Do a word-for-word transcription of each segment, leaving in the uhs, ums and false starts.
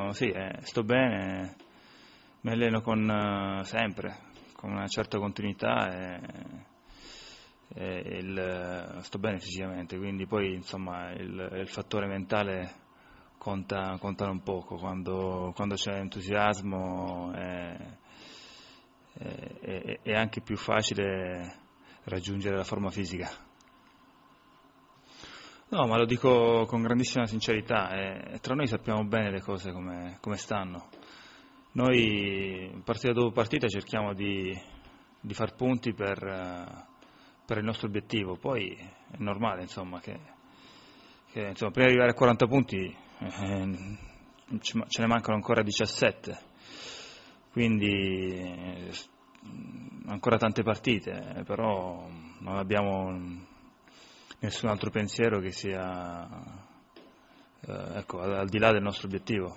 sì, eh, sto bene, mi alleno con, eh, sempre, con una certa continuità e, e il, sto bene fisicamente, quindi poi insomma il, il fattore mentale conta, conta un poco, quando, quando c'è entusiasmo è, è, è, è anche più facile raggiungere la forma fisica. No, ma lo dico con grandissima sincerità, e tra noi sappiamo bene le cose come, come stanno. Noi partita dopo partita cerchiamo di, di far punti per, eh, per il nostro obiettivo, poi è normale insomma, che, che insomma, prima di arrivare a quaranta punti eh, ce ne mancano ancora diciassette, quindi eh, ancora tante partite, però non abbiamo nessun altro pensiero che sia eh, ecco, al, al di là del nostro obiettivo.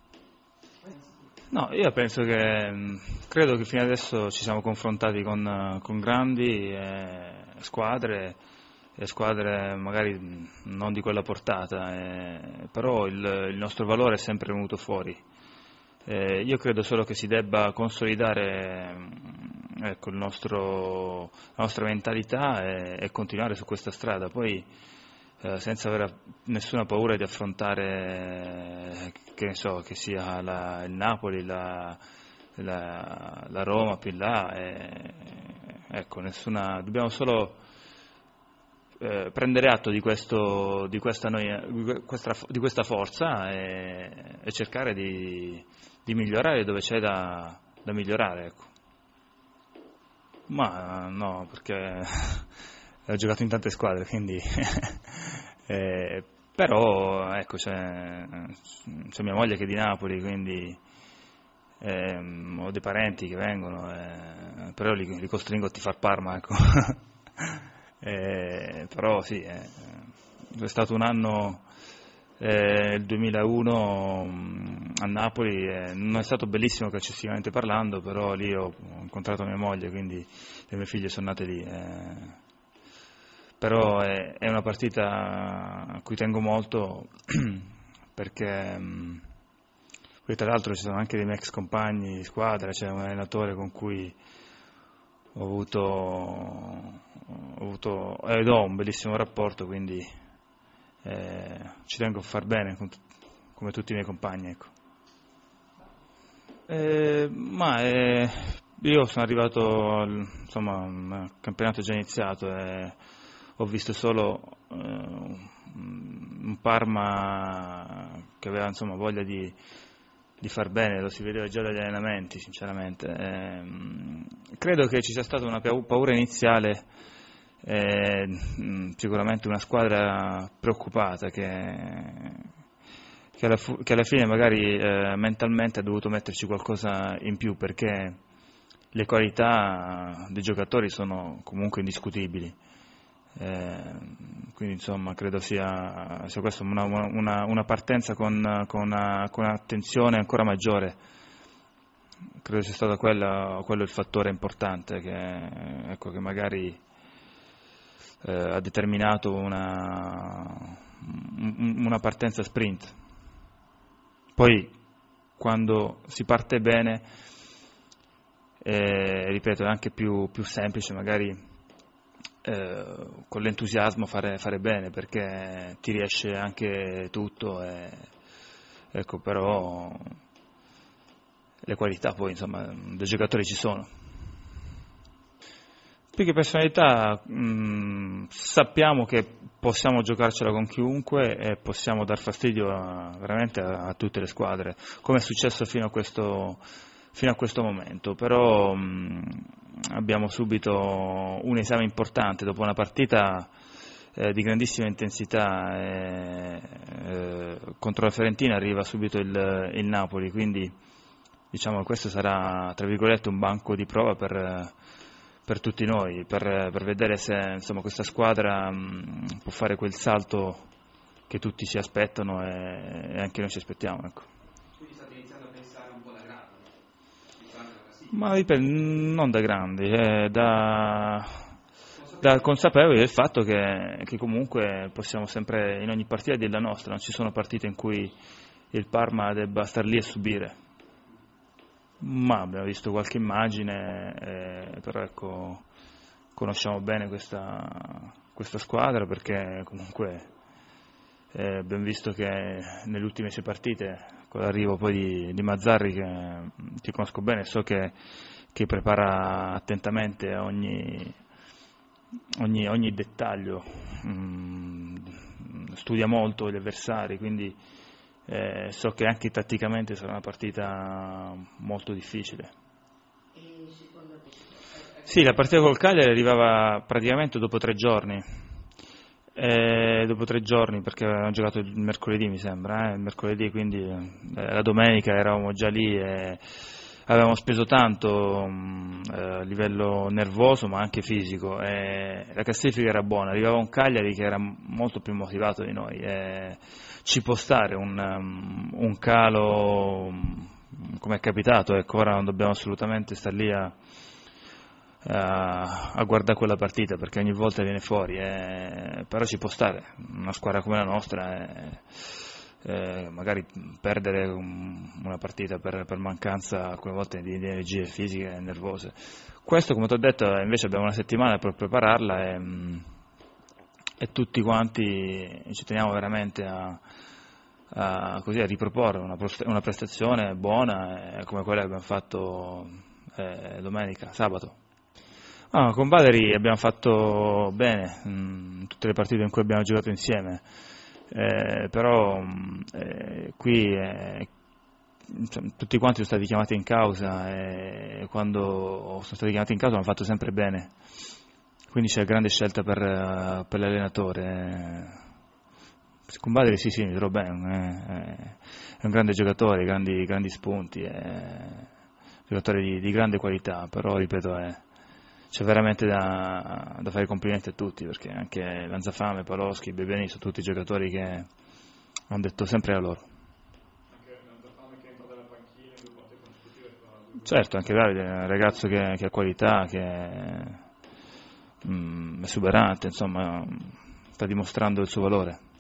No, io penso che, credo che fino adesso ci siamo confrontati con, con grandi eh, squadre, e squadre magari non di quella portata, eh, però il, il nostro valore è sempre venuto fuori. Eh, io credo solo che si debba consolidare ecco, il nostro, la nostra mentalità e, e continuare su questa strada, poi eh, senza avere nessuna paura di affrontare, che ne so, che sia la, il Napoli, la, la, la Roma più in là, e, ecco, nessuna, dobbiamo solo eh, prendere atto di, questo, di, questa, noia, di, questa, di questa forza e, e cercare di, di migliorare dove c'è da, da migliorare, ecco. Ma no, perché ho giocato in tante squadre, quindi eh, però ecco, c'è, c'è mia moglie che è di Napoli, quindi eh, ho dei parenti che vengono, eh, però li, li costringo a tifar Parma, ecco. eh, però sì, eh, è stato un anno, eh, il duemilauno a Napoli, eh, non è stato bellissimo calcisticamente parlando, però lì ho incontrato mia moglie, quindi le mie figlie sono nate lì. Eh, però è, è una partita a cui tengo molto perché mh, poi tra l'altro ci sono anche dei miei ex compagni di squadra, c'è un allenatore con cui ho avuto, ho avuto ed ho un bellissimo rapporto, quindi eh, ci tengo a far bene con, come tutti i miei compagni, ecco. Eh, ma eh, io sono arrivato al, insomma, il campionato è già iniziato e ho visto solo eh, un Parma che aveva insomma voglia di, di far bene, lo si vedeva già dagli allenamenti sinceramente. Eh, credo che ci sia stata una paura iniziale, eh, sicuramente una squadra preoccupata che Che alla, fu- che alla fine magari eh, mentalmente ha dovuto metterci qualcosa in più, perché le qualità dei giocatori sono comunque indiscutibili, eh, quindi insomma credo sia, sia questa una, una, una partenza con, con, una, con un'attenzione ancora maggiore, credo sia stato quello, quello il fattore importante che, ecco, che magari eh, ha determinato una, una partenza sprint. Poi quando si parte bene, eh, ripeto, è anche più, più semplice magari eh, con l'entusiasmo fare, fare bene, perché ti riesce anche tutto, e, ecco, però le qualità poi insomma dei giocatori ci sono. Più che personalità, mh, sappiamo che possiamo giocarcela con chiunque e possiamo dar fastidio a, veramente a, a tutte le squadre, come è successo fino a questo, fino a questo momento, però mh, abbiamo subito un esame importante dopo una partita eh, di grandissima intensità, e, eh, contro la Fiorentina arriva subito il, il Napoli, quindi diciamo che questo sarà tra virgolette un banco di prova per per tutti noi, per, per vedere se insomma, questa squadra mh, può fare quel salto che tutti si aspettano e, e anche noi ci aspettiamo. Ecco. Quindi state iniziando a pensare un po' da grandi? Ma dipende, non da grandi, eh, da, da consapevoli del fatto che, che comunque possiamo sempre in ogni partita dire la nostra, non ci sono partite in cui, il Parma debba star lì a subire. Ma abbiamo visto qualche immagine, eh, però ecco, conosciamo bene questa, questa squadra, perché comunque eh, abbiamo visto che nelle ultime sei partite, con l'arrivo poi di, di Mazzarri, che ti conosco bene, so che, che prepara attentamente ogni, ogni, ogni dettaglio, mm, studia molto gli avversari, quindi Eh, so che anche tatticamente sarà una partita molto difficile. Sì, la partita col Cagliari arrivava praticamente dopo tre giorni, eh, dopo tre giorni perché avevamo giocato il mercoledì, mi sembra, eh, il mercoledì, quindi eh, la domenica eravamo già lì e avevamo speso tanto mh, eh, a livello nervoso ma anche fisico, e la classifica era buona, arrivava un Cagliari che era molto più motivato di noi, e ci può stare un, um, un calo come è capitato, ecco, ora non dobbiamo assolutamente stare lì a, a, a guardare quella partita perché ogni volta viene fuori, eh, però ci può stare, una squadra come la nostra, eh, eh, magari perdere una partita per, per mancanza alcune volte di, di energie fisiche e nervose. Questo, come ti ho detto, invece abbiamo una settimana per prepararla e, e tutti quanti ci teniamo veramente a, a, così, a riproporre una, una prestazione buona eh, come quella che abbiamo fatto eh, domenica, sabato. Ah, con Valeri abbiamo fatto bene in tutte le partite in cui abbiamo giocato insieme, eh, però eh, qui eh, cioè, tutti quanti sono stati chiamati in causa e quando sono stati chiamati in causa hanno fatto sempre bene, quindi c'è grande scelta per, per l'allenatore. Con Valeri sì, sì, mi trovo bene, è, è un grande giocatore, grandi, grandi spunti, è un giocatore di, di grande qualità, però ripeto è c'è veramente da, da fare i complimenti a tutti, perché anche Lanzafame, Paloschi, Bebiani sono tutti giocatori che hanno detto sempre la loro. Anche Lanzafame che entra dalla panchina in due volte consecutive. Certo, anche Davide è un ragazzo che, che ha qualità, che è, mm, esuberante, insomma sta dimostrando il suo valore.